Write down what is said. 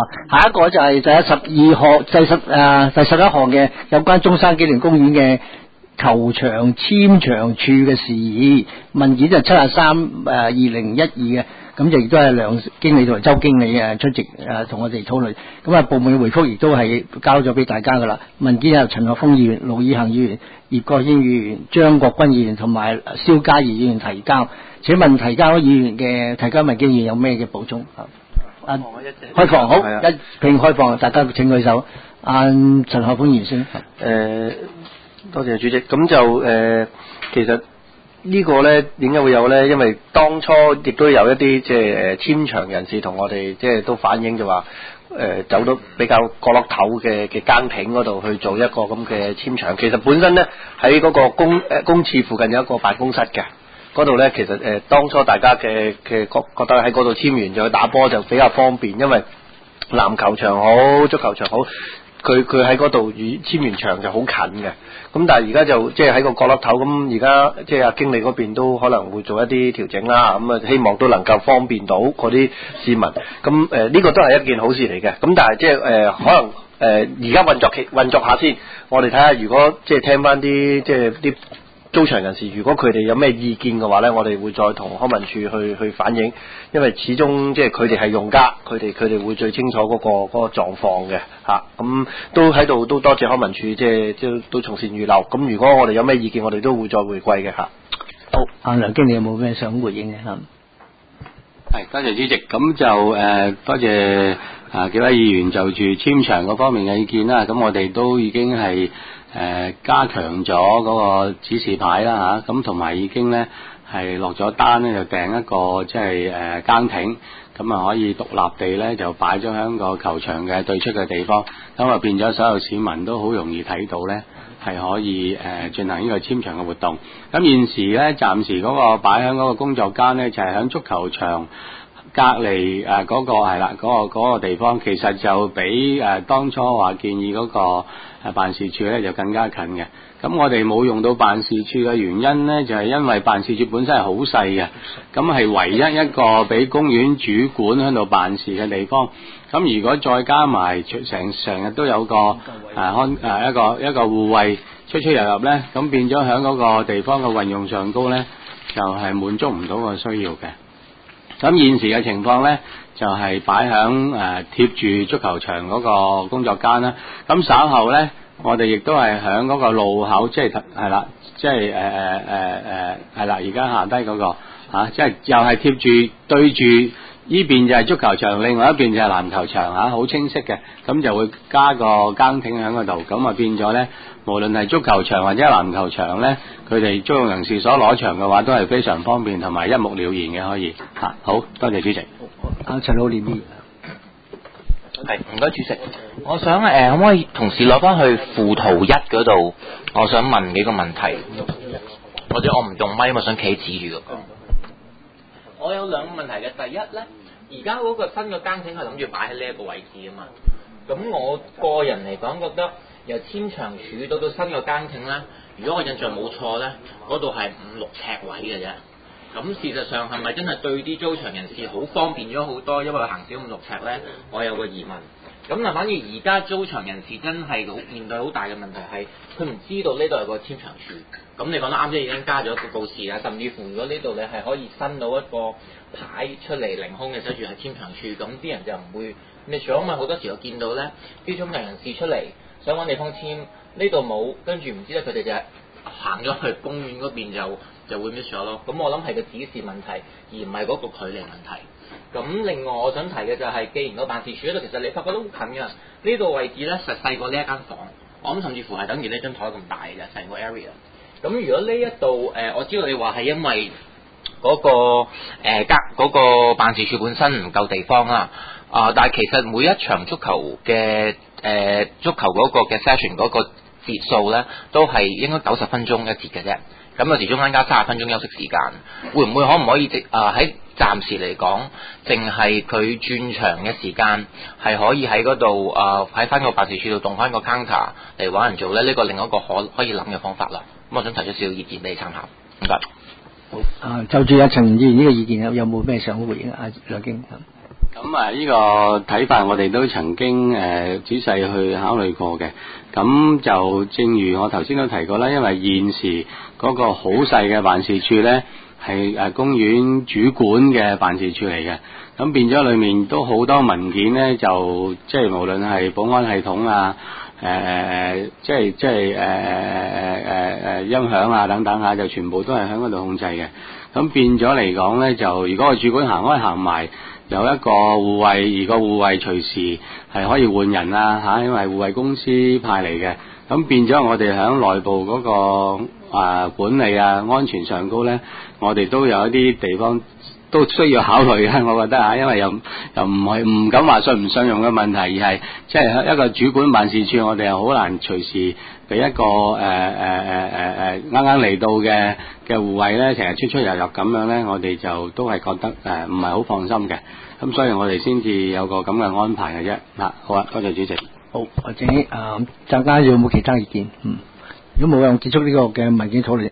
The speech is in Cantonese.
下一個就係第11項嘅有關中山紀念公園嘅球場簽場處嘅事宜，文件就73/2012嘅，咁就亦都係梁經理同埋周經理出席同我哋討論，咁啊部門嘅回覆亦都係交咗俾大家噶啦。文件由陳學鋒議員、盧以恒議員、葉國謙議員、張國軍議員同埋蕭嘉怡議員提交，請問提交議員嘅提交文件議員有咩嘅補充？開放好，一並開放，大家請舉手。陳學鋒議員先。 多謝主席。咁就其實呢個咧點解會有咧？因為當初亦都有一啲即係簽場人士同我哋即係都反映就話走到比較角落頭嘅更亭嗰度去做一個咁嘅簽場。其實本身咧喺嗰個公廁附近有一個辦公室嘅。嗰度咧，其實當初大家嘅覺得喺嗰度簽完就去打波就比較方便，因為籃球場好、足球場好，佢喺嗰度簽完場就好近嘅。咁但係而家就即係喺個角落頭，咁而家即係阿經理嗰邊都可能會做一啲調整啦。咁啊，希望都能夠方便到嗰啲市民。咁呢個都係一件好事嚟嘅。咁但係即係可能而家運作下先，我哋睇下如果即係聽翻啲即係啲租場人士，如果佢哋有咩意見嘅話咧，我哋會再同康文署去反映，因為始終即係佢哋係用家，佢哋會最清楚嗰個狀況嘅嚇。咁都喺度都多謝康文署，即係都從善如流。咁如果我哋有咩意見，我哋都會再回饋嘅嚇。 好，梁經理有冇咩想回應嘅？ 係，多謝主席。咁就多謝幾位議員就住簽場嗰方面嘅意見啦。咁我哋都已經係加強咗嗰個指示牌啦嚇，咁同埋已經咧係落咗單咧，就訂一個即係更亭，咁啊可以獨立地咧就擺咗喺個球場嘅對出嘅地方，咁啊變咗所有市民都好容易睇到咧，係可以進行呢個簽場嘅活動。咁現時咧暫時嗰個擺喺嗰個工作間咧，就係喺足球場隔離嗰個係啦，嗰個地方其實就比當初話建議嗰個辦事處咧就更加近嘅。咁我哋冇用到辦事處嘅原因咧，就係因為辦事處本身係好細嘅，咁係唯一一個俾公園主管喺度辦事嘅地方。咁如果再加埋成日都有個一個護衛出入入咧，咁變咗喺嗰個地方嘅運用上高咧，就係滿足唔到個需要嘅。咁現時嘅情況咧，就係擺響貼住足球場嗰個工作間啦。咁稍後咧，我哋亦都係響嗰個路口，即係係啦，即係係啦，而家下低嗰個即係又係貼住對住呢邊就係足球場，另外一邊就係籃球場嚇，好清晰嘅。咁就會加個更亭喺嗰度，咁啊變咗咧，無論係足球場或者籃球場咧，佢哋租用人士所攞場嘅話，都係非常方便同埋一目了然嘅，可以嚇。好多謝主席。 陳老廉議員。 係，唔該主席。我想可唔可以同時攞翻去附圖1嗰度？我想問幾個問題，或者我唔用咪，我想企指住嗰個。我有兩個問題嘅，第一咧，而家嗰個新嘅更亭係諗住擺喺呢一個位置啊嘛。咁我個人嚟講，覺得由簽場處到新嘅更亭咧，如果我印象冇錯咧，嗰度係5-6尺位嘅啫。咁事實上係咪真係對啲租場人士好方便咗好多？因為佢行少5-6尺咧，我有個疑問。咁嗱，反而而家租場人士真係面對好大嘅問題係，佢唔知道呢度有個簽場處。咁你講得啱，即係已經加咗一個告示啦，甚至乎如果呢度你係可以伸到一個牌出嚟凌空嘅寫住係簽場處，咁啲人就唔會miss咗。因為好多時我見到咧，啲租場人士出嚟想揾地方簽，呢度冇，跟住唔知咧佢哋就係行咗去公園嗰邊就會 miss 咗咯。咁我諗係個指示問題，而唔係嗰個距離問題。咁另外我想提嘅就係，既然個辦事處嗰度其實你發覺都好近㗎，呢度位置咧實細過呢一間房，我諗甚至乎係等於呢張台咁大嘅成個 area。咁如果呢一度我知道你話係因為嗰個辦事處本身唔夠地方啦，但係其實每一場足球嘅足球嗰個嘅 session 嗰個節數咧，都係應該90分鐘一節嘅啫。咁有時中間加30分鐘休息時間，可唔可以喺暫時嚟講，淨係佢轉場嘅時間係可以喺嗰度喺翻個辦事處度動翻個 counter 嚟揾人做咧？呢個另一個可以諗嘅方法啦。咁我想提出少少意見俾你參考。唔該。 好，就住阿陳議員呢個意見有冇咩想回應？梁經咁啊，呢個睇法我哋都曾經仔細去考慮過嘅。咁就正如我頭先都提過啦，因為現時嗰個好細嘅辦事處呢，係公園主管嘅辦事處嚟嘅。咁變咗裏面都好多文件呢，就即係無論係保安系統啊，音響啊等等啊，就全部都係喺嗰度控制嘅。咁變咗嚟講呢，就如果個主管行開行埋，有一個護衛，而個護衛隨時係可以換人啊嚇，因為護衛公司派嚟嘅。咁變咗我哋喺內部嗰個管理啊、安全上高呢，我哋都有一啲地方都需要考慮嘅，我覺得嚇，因為又唔係唔敢話信唔信用嘅問題，而係即係一個主管辦事處，我哋又好難隨時俾一個啱啱嚟到嘅護衛咧，成日出入入咁樣咧，我哋就都係覺得唔係好放心嘅，咁所以我哋先至有個咁嘅安排嘅啫。好啊，多謝主席。 好，或者陣間有冇其他意見？如果冇，我結束呢個嘅文件討論。